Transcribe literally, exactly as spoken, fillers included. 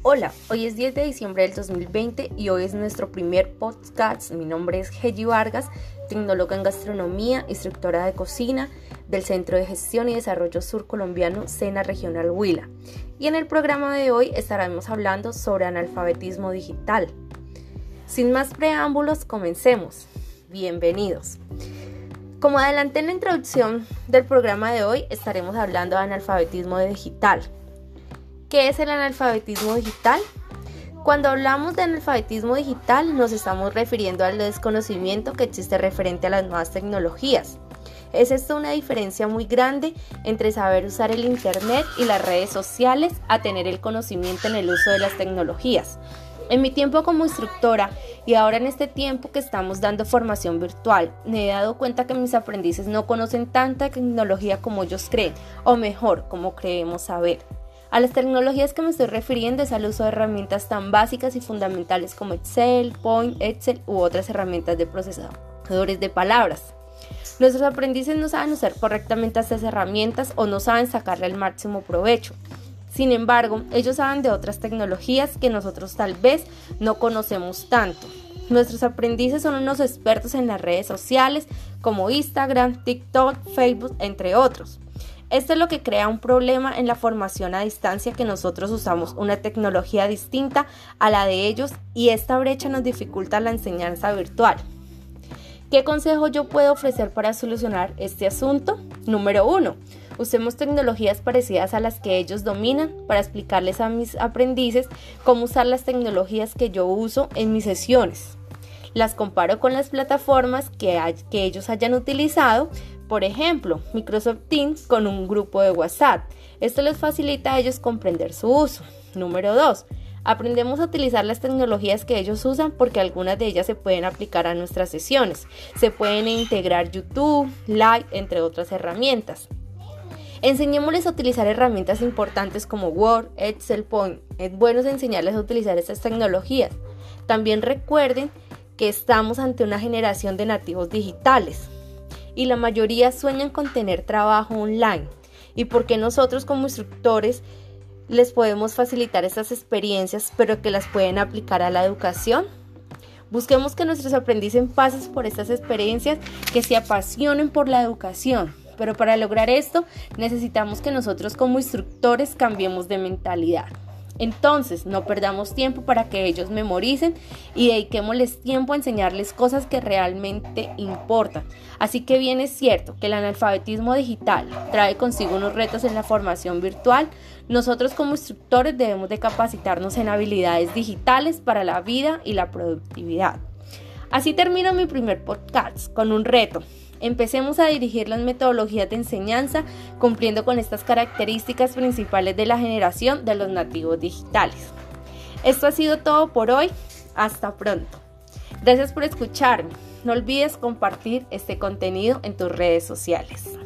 Hola, hoy es diez de diciembre del dos mil veinte y hoy es nuestro primer podcast. Mi nombre es Heji Vargas, tecnóloga en gastronomía, instructora de cocina del Centro de Gestión y Desarrollo Surcolombiano SENA Regional Huila. Y en el programa de hoy estaremos hablando sobre analfabetismo digital. Sin más preámbulos, comencemos. Bienvenidos. Como adelanté en la introducción del programa de hoy, estaremos hablando de analfabetismo digital. ¿Qué es el analfabetismo digital? Cuando hablamos de analfabetismo digital nos estamos refiriendo al desconocimiento que existe referente a las nuevas tecnologías. Es esto una diferencia muy grande entre saber usar el internet y las redes sociales a tener el conocimiento en el uso de las tecnologías. En mi tiempo como instructora y ahora en este tiempo que estamos dando formación virtual, me he dado cuenta que mis aprendices no conocen tanta tecnología como ellos creen, o mejor, como creemos saber. A las tecnologías que me estoy refiriendo es al uso de herramientas tan básicas y fundamentales como Excel, Point, Excel u otras herramientas de procesadores de palabras. Nuestros aprendices no saben usar correctamente estas herramientas o no saben sacarle el máximo provecho. Sin embargo, ellos saben de otras tecnologías que nosotros tal vez no conocemos tanto. Nuestros aprendices son unos expertos en las redes sociales como Instagram, TikTok, Facebook, entre otros. Esto es lo que crea un problema en la formación a distancia, que nosotros usamos una tecnología distinta a la de ellos y esta brecha nos dificulta la enseñanza virtual. ¿Qué consejo yo puedo ofrecer para solucionar este asunto? Número uno. Usemos tecnologías parecidas a las que ellos dominan para explicarles a mis aprendices cómo usar las tecnologías que yo uso en mis sesiones. Las comparo con las plataformas que, hay, que ellos hayan utilizado. Por ejemplo, Microsoft Teams con un grupo de WhatsApp. Esto les facilita a ellos comprender su uso. Número dos. Aprendemos a utilizar las tecnologías que ellos usan porque algunas de ellas se pueden aplicar a nuestras sesiones. Se pueden integrar YouTube, Live, entre otras herramientas. Enseñémosles a utilizar herramientas importantes como Word, Excel, Point. Es bueno enseñarles a utilizar estas tecnologías. También recuerden que estamos ante una generación de nativos digitales y la mayoría sueñan con tener trabajo online. ¿Y por qué nosotros como instructores les podemos facilitar estas experiencias, pero que las pueden aplicar a la educación? Busquemos que nuestros aprendices pasen por estas experiencias, que se apasionen por la educación. Pero para lograr esto necesitamos que nosotros como instructores cambiemos de mentalidad. Entonces, no perdamos tiempo para que ellos memoricen y dediquémosles tiempo a enseñarles cosas que realmente importan. Así que bien es cierto que el analfabetismo digital trae consigo unos retos en la formación virtual. Nosotros como instructores debemos de capacitarnos en habilidades digitales para la vida y la productividad. Así termino mi primer podcast con un reto. Empecemos a dirigir las metodologías de enseñanza cumpliendo con estas características principales de la generación de los nativos digitales. Esto ha sido todo por hoy. Hasta pronto. Gracias por escucharme. No olvides compartir este contenido en tus redes sociales.